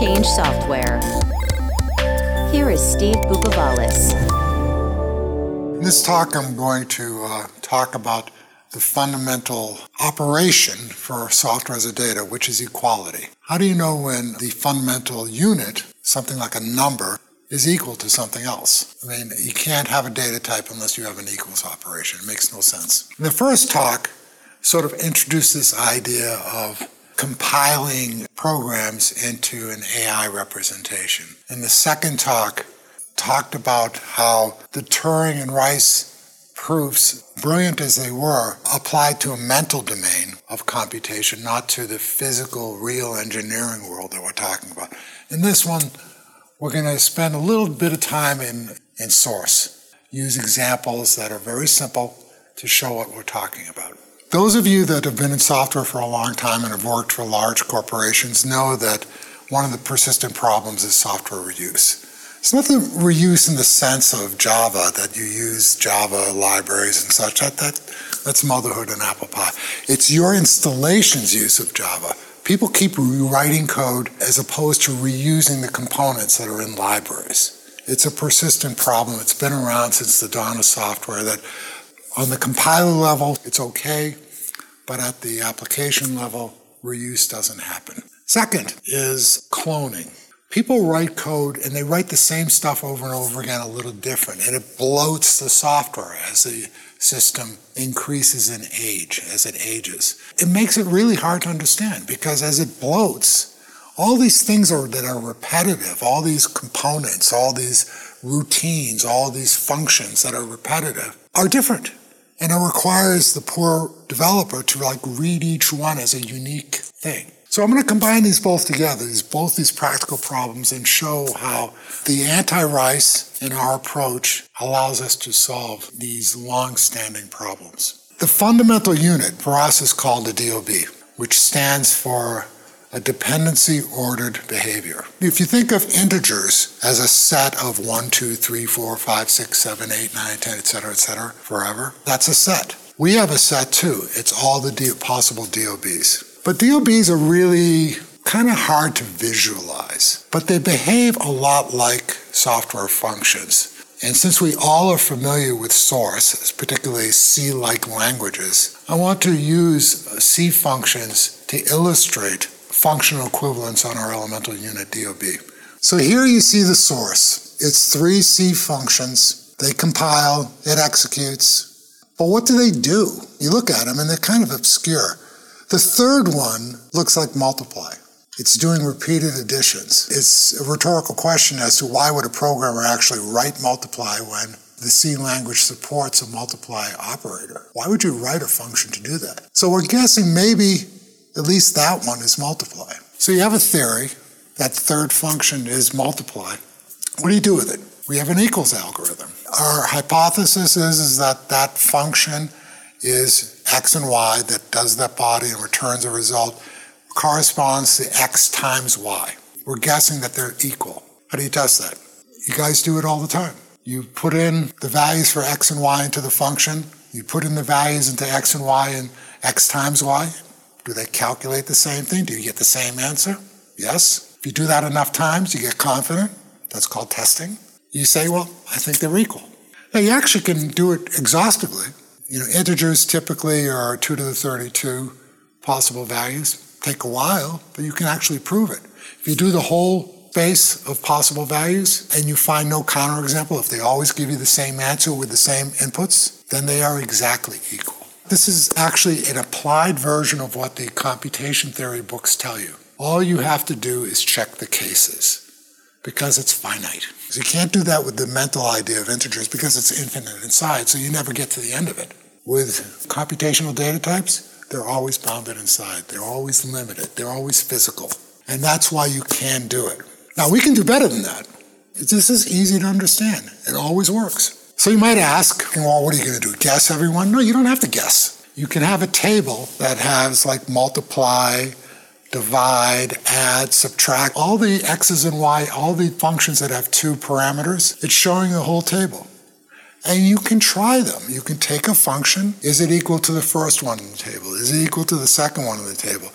change software. Here is Steve Bukovalis. In this talk, I'm going to talk about the fundamental operation for software as a data, which is equality. How do you know when the fundamental unit, something like a number, is equal to something else? I mean, you can't have a data type unless you have an equals operation. It makes no sense. In the first talk, sort of introduced this idea of compiling programs into an AI representation. In the second talk, talked about how the Turing and Rice proofs, brilliant as they were, applied to a mental domain of computation, not to the physical, real engineering world that we're talking about. In this one, we're going to spend a little bit of time in source, use examples that are very simple to show what we're talking about. Those of you that have been in software for a long time and have worked for large corporations know that one of the persistent problems is software reuse. It's not the reuse in the sense of Java, that you use Java libraries and such. That's motherhood and apple pie. It's your installation's use of Java. People keep rewriting code as opposed to reusing the components that are in libraries. It's a persistent problem. It's been around since the dawn of software, that on the compiler level, it's okay, but at the application level, reuse doesn't happen. Second is cloning. People write code and they write the same stuff over and over again a little different, and it bloats the software as the system increases in age, as it ages. It makes it really hard to understand because as it bloats, all these things that are repetitive, all these components, all these routines, all these functions that are repetitive are different. And it requires the poor developer to read each one as a unique thing. So I'm going to combine these both together, both these practical problems, and show how the anti-Rice in our approach allows us to solve these long-standing problems. The fundamental unit for us is called a DOB, which stands for a dependency-ordered behavior. If you think of integers as a set of 1, 2, 3, 4, 5, 6, 7, 8, 9, 10, etc., forever, that's a set. We have a set too. It's all the possible DOBs. But DOBs are really kind of hard to visualize, but they behave a lot like software functions. And since we all are familiar with source, particularly C-like languages, I want to use C functions to illustrate functional equivalence on our elemental unit DOB. So here you see the source. It's 3 C functions. They compile, it executes. But what do they do? You look at them and they're kind of obscure. The third one looks like multiply. It's doing repeated additions. It's a rhetorical question as to why would a programmer actually write multiply when the C language supports a multiply operator? Why would you write a function to do that? So we're guessing maybe at least that one is multiply. So you have a theory that third function is multiply. What do you do with it? We have an equals algorithm. Our hypothesis is that that function is x and y that does that body and returns a result corresponds to x times y. We're guessing that they're equal. How do you test that? You guys do it all the time. You put in the values for x and y into the function. You put in the values into x and y and x times y. Do they calculate the same thing? Do you get the same answer? Yes. If you do that enough times, you get confident. That's called testing. You say, well, I think they're equal. Now, you actually can do it exhaustively. Integers typically are 2 to the 32 possible values. Take a while, but you can actually prove it. If you do the whole base of possible values and you find no counterexample, if they always give you the same answer with the same inputs, then they are exactly equal. This is actually an applied version of what the computation theory books tell you. All you have to do is check the cases because it's finite. So you can't do that with the mental idea of integers because it's infinite in size, so you never get to the end of it. With computational data types, they're always bounded inside. They're always limited. They're always physical. And that's why you can do it. Now, we can do better than that. This is easy to understand. It always works. So you might ask, well, what are you going to do? Guess everyone? No, you don't have to guess. You can have a table that has multiply, divide, add, subtract, all the x's and y, all the functions that have 2 parameters. It's showing the whole table. And you can try them. You can take a function. Is it equal to the first one in the table? Is it equal to the second one in the table?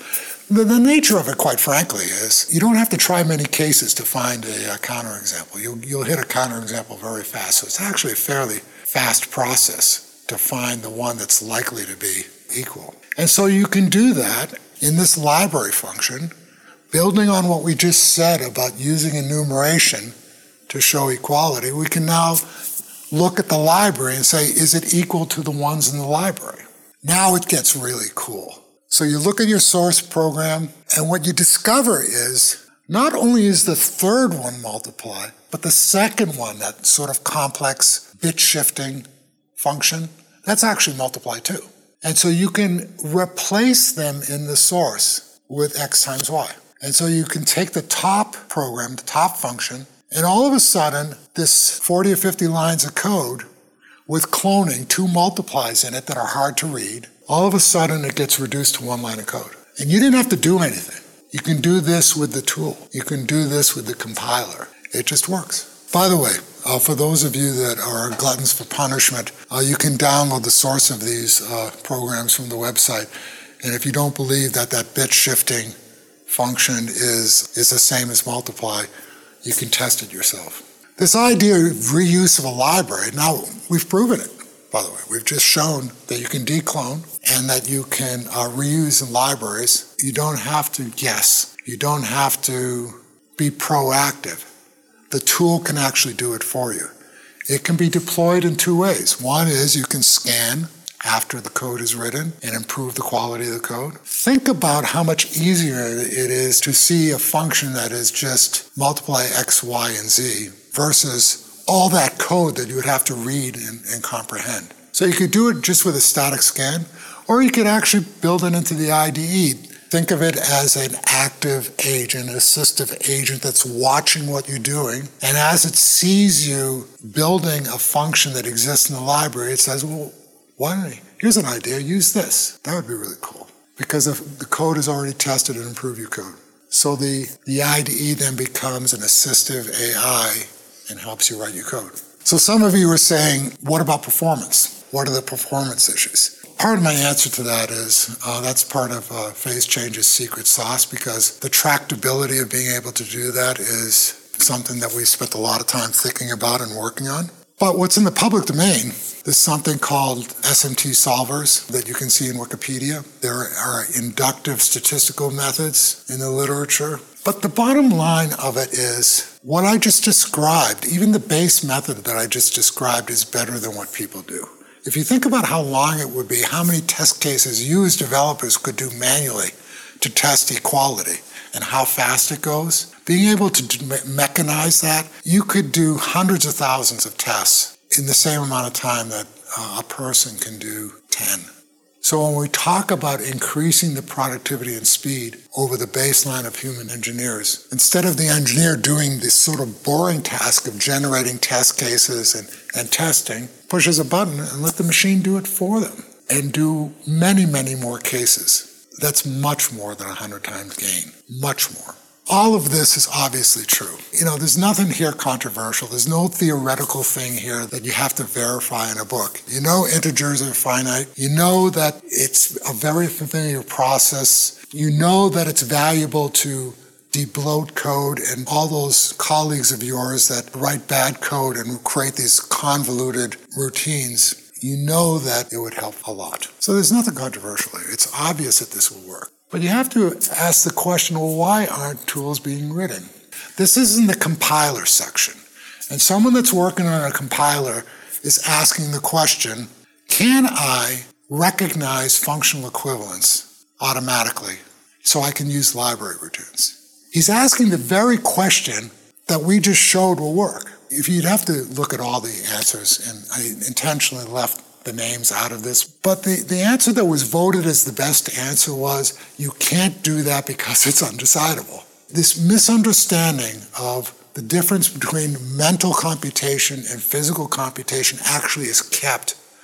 The nature of it, quite frankly, is you don't have to try many cases to find a counterexample. You'll hit a counterexample very fast. So it's actually a fairly fast process to find the one that's likely to be equal. And so you can do that in this library function, building on what we just said about using enumeration to show equality. We can now look at the library and say, is it equal to the ones in the library? Now it gets really cool. So you look at your source program, and what you discover is not only is the third one multiply, but the second one, that sort of complex bit shifting function, that's actually multiply too. And so you can replace them in the source with x times y. And so you can take the top program, the top function, and all of a sudden, this 40 or 50 lines of code with cloning, 2 multiplies in it that are hard to read, all of a sudden it gets reduced to 1 line of code. And you didn't have to do anything. You can do this with the tool. You can do this with the compiler. It just works. By the way, for those of you that are gluttons for punishment, you can download the source of these programs from the website. And if you don't believe that that bit shifting function is the same as multiply, you can test it yourself. This idea of reuse of a library, now we've proven it, by the way. We've just shown that you can declone and that you can reuse in libraries. You don't have to guess. You don't have to be proactive. The tool can actually do it for you. It can be deployed in 2 ways. One is you can scan after the code is written and improve the quality of the code. Think about how much easier it is to see a function that is just multiply x, y, and z versus all that code that you would have to read and comprehend. So you could do it just with a static scan, or you could actually build it into the IDE. Think of it as an active agent, an assistive agent that's watching what you're doing. And as it sees you building a function that exists in the library, it says, well, here's an idea, use this. That would be really cool. Because the code is already tested and improved your code. So the IDE then becomes an assistive AI and helps you write your code. So some of you are saying, what about performance? What are the performance issues? Part of my answer to that is that's part of Phase Change's secret sauce, because the tractability of being able to do that is something that we spent a lot of time thinking about and working on. But what's in the public domain is something called SMT solvers that you can see in Wikipedia. There are inductive statistical methods in the literature. But the bottom line of it is what I just described, even the base method that I just described, is better than what people do. If you think about how long it would be, how many test cases you as developers could do manually to test equality, and how fast it goes, being able to mechanize that, you could do hundreds of thousands of tests in the same amount of time that a person can do 10. So when we talk about increasing the productivity and speed over the baseline of human engineers, instead of the engineer doing this sort of boring task of generating test cases and testing, pushes a button and let the machine do it for them and do many, many more cases. That's much more than 100 times gain, much more. All of this is obviously true. There's nothing here controversial. There's no theoretical thing here that you have to verify in a book. You know integers are finite. You know that it's a very familiar process. You know that it's valuable to debloat code, and all those colleagues of yours that write bad code and create these convoluted routines, you know that it would help a lot. So there's nothing controversial here. It's obvious that this will work. But you have to ask the question, well, why aren't tools being written? This is in the compiler section. And someone that's working on a compiler is asking the question, can I recognize functional equivalence automatically so I can use library returns? He's asking the very question that we just showed will work. If you'd have to look at all the answers, and I intentionally left the names out of this, but the answer that was voted as the best answer was, you can't do that because it's undecidable. This misunderstanding of the difference between mental computation and physical computation actually is kept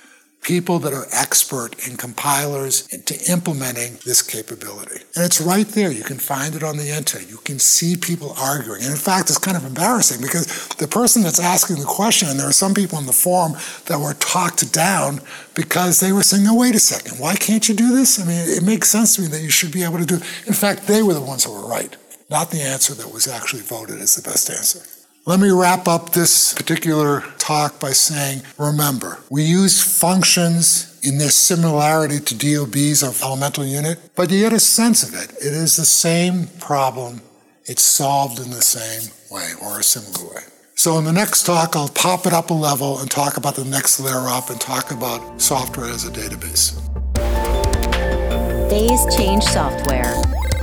people that are expert in compilers into implementing this capability. And it's right there. You can find it on the internet. You can see people arguing. And in fact, it's kind of embarrassing because the person that's asking the question, and there are some people in the forum that were talked down because they were saying, no, wait a second, why can't you do this? I mean, it makes sense to me that you should be able to do it. In fact, they were the ones that were right, not the answer that was actually voted as the best answer. Let me wrap up this particular talk by saying, remember, we use functions in their similarity to DOBs of elemental unit, but you get a sense of it. It is the same problem. It's solved in the same way or a similar way. So in the next talk, I'll pop it up a level and talk about the next layer up and talk about software as a database. Phase change software.